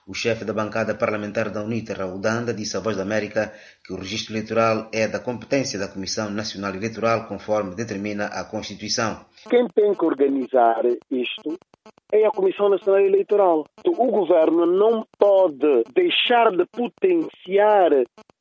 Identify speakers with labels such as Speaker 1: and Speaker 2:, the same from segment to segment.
Speaker 1: O chefe da bancada parlamentar da UNITA, Raul Danda, disse à Voz da América que o registro eleitoral é da competência da Comissão Nacional Eleitoral, conforme determina a Constituição.
Speaker 2: Quem tem que organizar isto é a Comissão Nacional Eleitoral. O governo não pode deixar de potenciar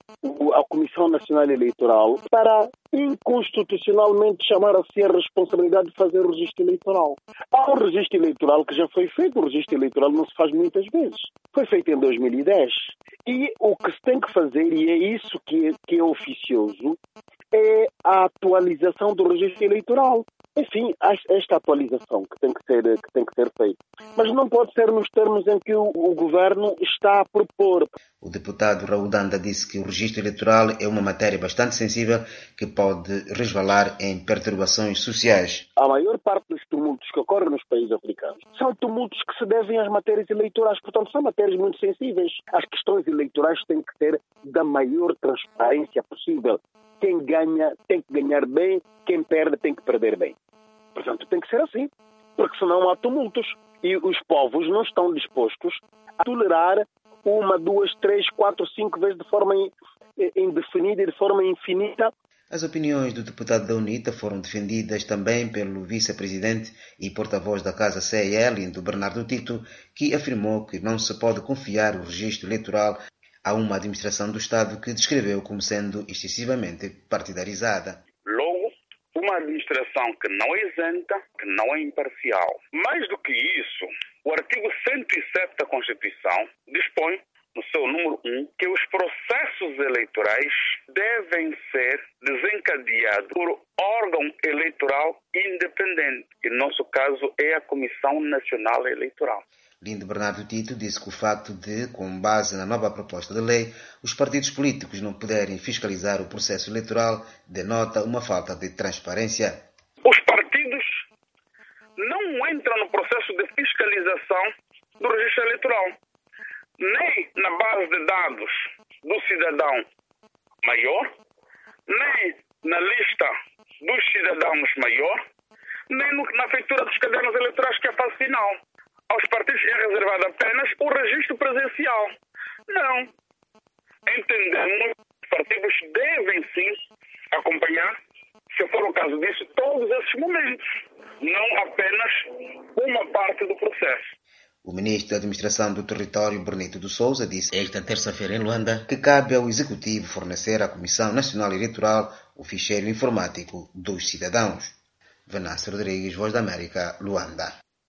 Speaker 2: a Comissão Nacional Eleitoral para inconstitucionalmente chamar a si a responsabilidade de fazer o registro eleitoral. Há um registro eleitoral que já foi feito, o registro eleitoral não se faz muitas vezes. Foi feito em 2010. E o que se tem que fazer, e é isso que é oficioso, é a atualização do registro eleitoral. Enfim, esta atualização que tem que ser feita. Mas não pode ser nos termos em que o governo está a propor.
Speaker 1: O deputado Raul Danda disse que o registro eleitoral é uma matéria bastante sensível que pode resvalar em perturbações sociais.
Speaker 2: A maior parte dos tumultos que ocorrem nos países africanos são tumultos que se devem às matérias eleitorais. Portanto, são matérias muito sensíveis. As questões eleitorais têm que ser da maior transparência possível. Quem ganha tem que ganhar bem, quem perde tem que perder bem. Portanto, tem que ser assim, porque senão há tumultos. E os povos não estão dispostos a tolerar 1, 2, 3, 4, 5 vezes de forma indefinida e de forma infinita.
Speaker 1: As opiniões do deputado da UNITA foram defendidas também pelo vice-presidente e porta-voz da Casa CEL, Lindo Bernardo Tito, que afirmou que não se pode confiar o registro eleitoral a uma administração do Estado que descreveu como sendo excessivamente partidarizada.
Speaker 3: Logo, uma administração que não é isenta, que não é imparcial. Mais do que isso, o artigo 107 da Constituição dispõe, no seu número 1, que os processos eleitorais devem ser desencadeados por órgão eleitoral independente, que no nosso caso é a Comissão Nacional Eleitoral.
Speaker 1: Lindo Bernardo Tito disse que o facto de, com base na nova proposta de lei, os partidos políticos não puderem fiscalizar o processo eleitoral denota uma falta de transparência.
Speaker 3: Os partidos não entram no processo de fiscalização do registro eleitoral, nem na base de dados do cidadão maior, nem na lista dos cidadãos maior, nem na feitura dos cadernos eleitorais, que é a fase final. Aos partidos é reservado apenas o registro presencial. Não. Entendemos que os partidos devem sim acompanhar, se for o caso disso, todos esses momentos, não apenas uma parte do processo.
Speaker 1: O ministro da Administração do Território, Benito de Souza, disse esta terça-feira em Luanda que cabe ao Executivo fornecer à Comissão Nacional Eleitoral o ficheiro informático dos cidadãos. Venâncio Rodrigues, Voz da América, Luanda.